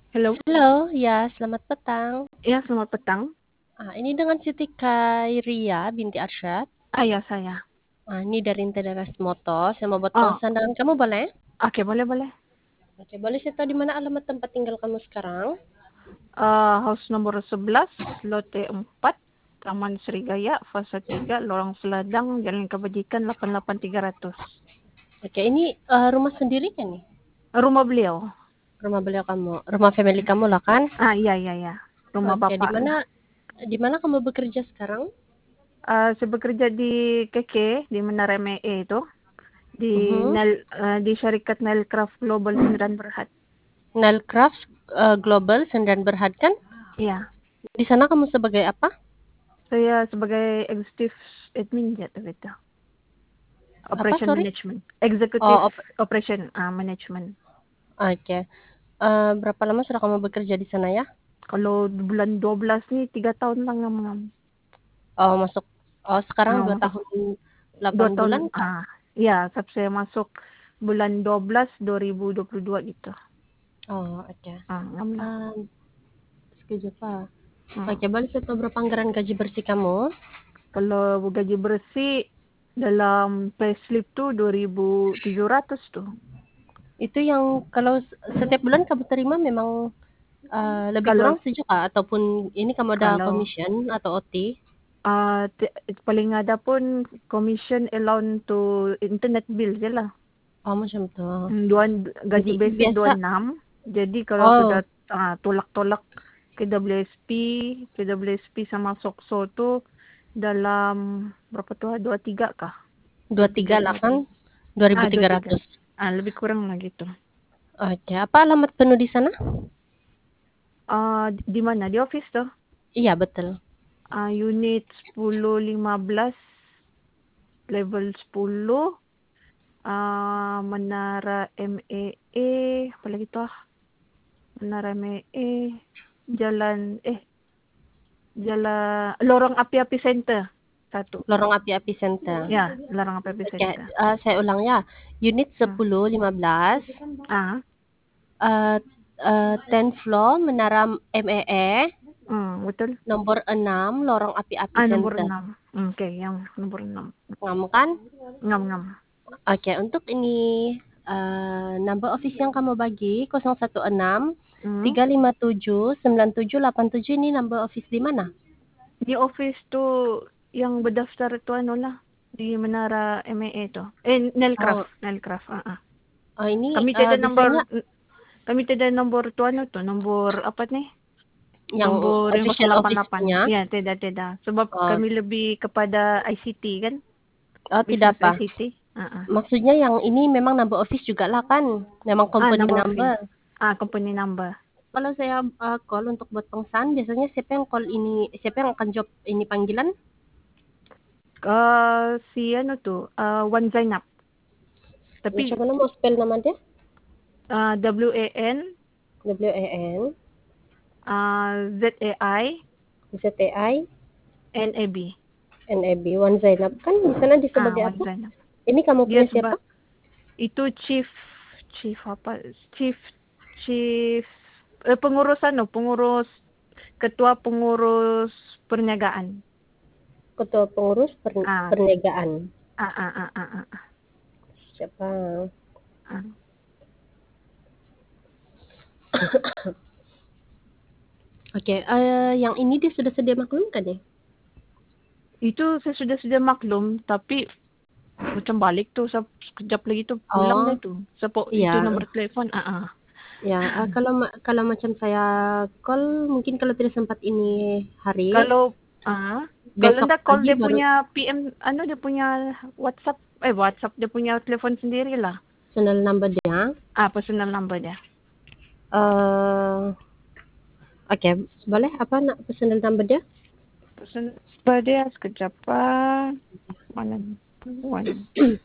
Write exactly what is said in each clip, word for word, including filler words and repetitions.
Hello? Halo, ya selamat petang. Iya, selamat petang. Ah, ini dengan Siti Khairia binti Arsyad. Ah, ya saya. Ah, ini dari Integrasi Motor. Saya mau buat Oh, pemesan dengan kamu boleh? oke, boleh boleh. Oke, boleh saya tahu di mana alamat tempat tinggal kamu sekarang? Eh, house nomor sebelas, lote empat, Taman Serigaya, fase tiga, Lorong Seladang, Jalan Kebajikan delapan delapan tiga ratus. Oke, ini eh, rumah sendiri kan nih? Rumah beliau. Rumah beliau kamu, rumah family kamu lah kan? Ah, iya iya iya. Rumah Oke, di bapak mana lah. di mana kamu bekerja sekarang? Eh, saya bekerja di K K, di Menara M E E itu, di Mhm. Nel, eh, di Syarikat Nelcraft Global Sendirian Berhad. Nilcraft eh, Global Sendirian Berhad kan? Iya, Di sana kamu sebagai apa? saya sebagai executive admin ya, gitu. Apa, Operation sorry? Management. Executive Oh, op- Operation ah, Management. oke. Eh, berapa lama sudah kamu bekerja di sana ya? Kalau bulan dua belas nih tiga tahun lang ngam-ngam. Oh, masuk. Oh, sekarang dua Oh, tahun delapan dua bulan, tahun. Kak? Ah, ya, saat saya masuk bulan dua belas dua ribu dua puluh dua gitu. Oh, oke. Ah, ngam lah. Um, sekejap, Pak. Hmm. Oke, boleh saya tahu berapa anggaran gaji bersih kamu? Kalau gaji bersih dalam payslip tuh dua ribu tujuh ratus tuh. Itu yang kalau s- setiap bulan kamu terima memang uh, lebih Kalau kurang setuju, Kak? Ataupun ini kamu ada kalau commission atau O T? ah ti- paling ada pun commission allowance to internet bill je lah. Oh, macam tu. Hmm, Dua, gaji Jadi basic dua biasa. puluh enam. Jadi kalau sudah Oh, ah, tolak-tolak ke W S P, ke W S P sama Sokso tuh dalam berapa tuh? Dua tiga kah? dua Dua tiga tiga lah dua kan? tiga. Ah, dua tiga. dua ribu tiga ratus. Ah, lebih kurang lah gitu. Oke, apa alamat penuh di sana? Ah, di mana? Di office tuh. Iya, betul. Ah, unit sepuluh lima belas level sepuluh. Ah, Menara M E E, apa lagi tuh? ah? Menara M E E, Jalan eh Jalan Lorong Api-Api Center. Satu. Lorong Api-Api Center. Ya, Lorong Api-Api Oke, Center. eh, saya ulang ya. Unit Hmm. sepuluh lima belas, Ah, eh eh, tenth floor Menara M E E, hmm, betul. nomor enam Lorong Api-Api Ah, nomor Center. enam. Hmm, Oke, okay, yang nomor enam. Kamu kan? Ngam-ngam. Oke, untuk ini eh, number office yang kamu bagi nol satu enam Hmm. tiga lima tujuh sembilan tujuh delapan tujuh, ini number office di mana? Di office tuh yang berdaftar itu ano lah. Di Menara M E E tuh. Eh, Nelcraft. Oh, Nelcraft. Ah, ah. oh ini Kami eh, tidak biasanya nomor, kami tidak nomor tuh ano tuh. Nomor apa nih? yang Nombor yang official nol delapan. office-nya. Ya, tidak, tidak. Sebab Oh, kami lebih kepada I C T kan? oh, tidak Business apa. I C T. Ah, ah. Maksudnya yang ini memang number office juga lah kan? Memang Ah, company number number. office. Ah, company number. Kalau saya uh, call untuk buat pemesan, biasanya siapa yang call ini, siapa yang akan job ini panggilan? Uh, si ano tuh, uh, Wan Zainab. Macam Tapi mana mau spell nama dia? uh, W A N W A N uh, Z A I Z A I N A B. N A B. Wan Zainab kan di sana di Ah, sebagai Wan apa? Zainab. Ini kamu Dia punya siapa? sebab itu chief chief apa? Chief chief eh, pengurus ano, pengurus ketua pengurus perniagaan. Ketua pengurus per- Ah, perniagaan. ah, ah, ah, ah, ah. ah. Siapa? ah. Oke, eh, yang ini dia sudah sedia maklum kan ya? Itu saya sudah sudah maklum, tapi macam balik tuh se- sekejap lagi tuh pulang dah Oh, tuh. Sepo itu iya. nomor telepon. Ah, ah. Ya, eh, kalau ma- kalau macam saya call, mungkin kalau tidak sempat ini hari, Kalau ah, kalau besok ndak call pagi dia baru punya P M, ano dia punya WhatsApp, eh WhatsApp dia punya telepon sendiri lah. channel number dia. Ah, personal number dia. Eh, oke, boleh apa nak personal number dia? Personal number dia sekejap ah. Mana? One.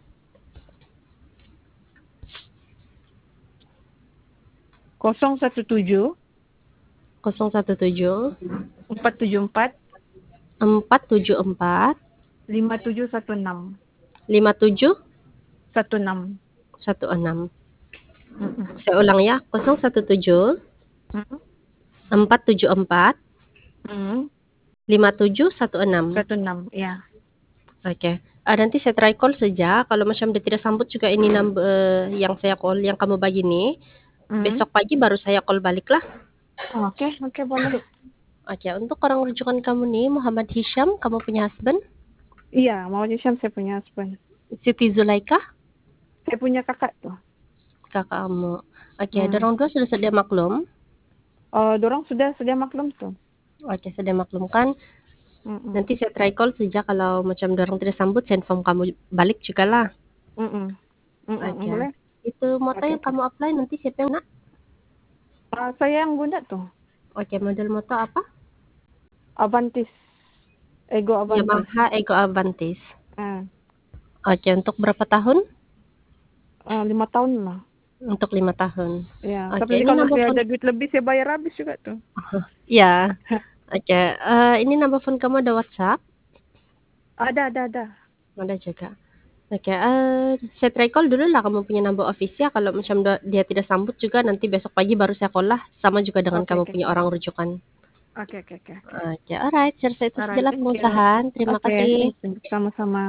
Kosong satu tujuh nol satu tujuh empat tujuh empat empat tujuh empat lima tujuh satu enam lima tujuh satu enam. satu enam. Mm-mm. Saya ulang ya, nol satu tujuh Mhm. empat tujuh empat Mhm. lima tujuh satu enam. satu enam, iya. Oke. Ah, nanti saya try call saja. Kalau macam dia tidak sambut juga ini number yang saya call, yang kamu bagi nih. Mhm. Besok pagi baru saya call balik lah. Oke, oke boleh. Oke, untuk orang rujukan kamu nih, Muhammad Hisham, kamu punya husband? Iya, Muhammad Hisham saya punya husband. Siti Zulaika? Saya punya kakak tuh. Kakak kamu. Oke, Hmm. dorong dua sudah sedia maklum? Oh, dorong sudah sedia maklum tuh. Oke, sedia maklumkan. Mm-mm. Nanti saya try call saja kalau macam dorong tidak sambut, saya inform kamu balik juga lah. Mm-mm. Mm-mm. Oke. Boleh. Itu motor Oke, yang oke. kamu apply nanti siapa yang nak? Ah, saya yang guna tuh. Oke, model motor apa? Avantis. Ego Avantis. Yamaha Ego Avantis. Ah, Oke, untuk berapa tahun? ah, lima tahun lah. Untuk lima tahun. Ya, Oke, tapi ini kalau number masih phone. ada duit lebih saya bayar habis juga tuh. Ya. Oke, eh, ini number phone kamu ada WhatsApp? Ada, ada, ada. Ada juga. Oke, eh saya try call dulu lah kamu punya number official. Kalau macam do- dia tidak sambut juga nanti besok pagi baru saya call lah. Sama juga dengan Oke, kamu oke. punya orang rujukan. Oke, oke, oke. Oke, alright. Saya rasa itu Alright, sajalah thank you. pengusahaan. Terima Oke, kasih. thank you. Sama-sama.